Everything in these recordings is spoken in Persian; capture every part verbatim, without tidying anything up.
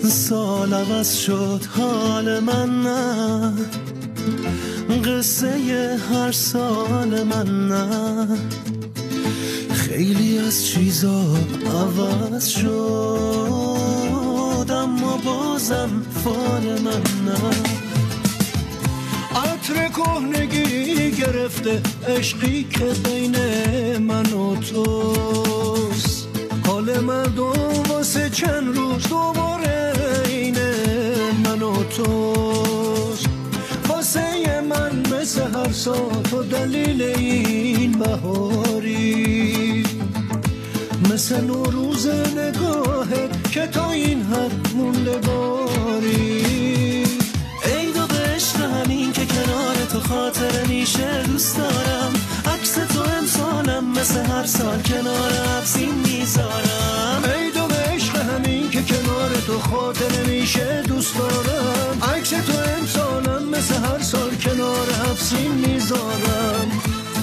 سال عوض شد حال من نه، قصه هر سال من نه، خیلی از چیزا عوض شد اما بازم فال من نه. عطر کهنگی گرفته عشقی که بین من و توست، حال مردم واسه چند روز دوباره اینه من و توست. واسه من مثل هر سال تو دلیل این بهاری، مثل نوروز نگاهت که تا این حد مونده باری. ای دو به عشق همین که کنار تو خاطر میشه دوست دارم، عکس تو امسالم مثل هر سال کنار حبسین میذارم. ای دو به عشق همین که کنار تو خاطر میشه دوست دارم، عکس تو امسالم مثل هر سال کنار حبسین میذارم.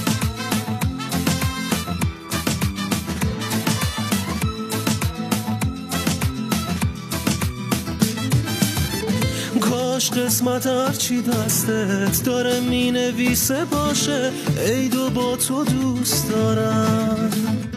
کاش قسمت هرچی دستت داره می نویسه باشه، ای دو با تو دوست دارم.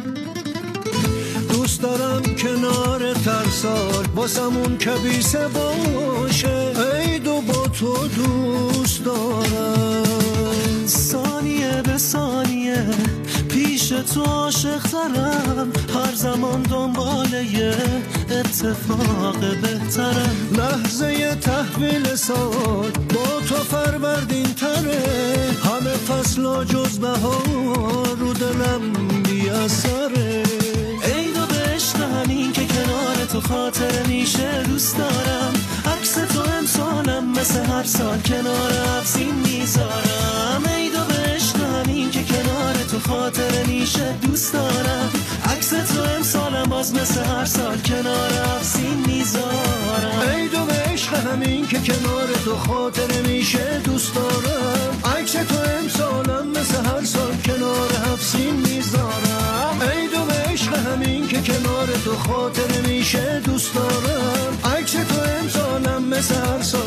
دوست دارم کنار ترسال واسمون کبیسه باشه، ای دو با تو دوست دارم. ثانیه به ثانیه پیش تو عاشق ترم، هر زمان دنبال یه اتفاق بهترم. لحظه تحویل سال با تو فروردین تره، همه فصلا جز بهار رو دلم بی اثره. ای دو به عشق همین که کنار تو خاطر میشه دوست دارم، عکس تو امسالم مثل هر سال کنار حبسین میذارم. ای دو به عشق همین که کنار تو خاطر میشه دوست دارم، عکس تو امسالم باز مثل هر سال کنار حبسین میذارم. ای دو به عشق همین که کنار تو خاطر میشه دوست دارم، عکس تو امسالم مثل هر سال کنار حبسین میذارم. ای دو به عشق همین که کنار تو خاطر میشه دوست دارم، عکس تو امسالم مثل هر سال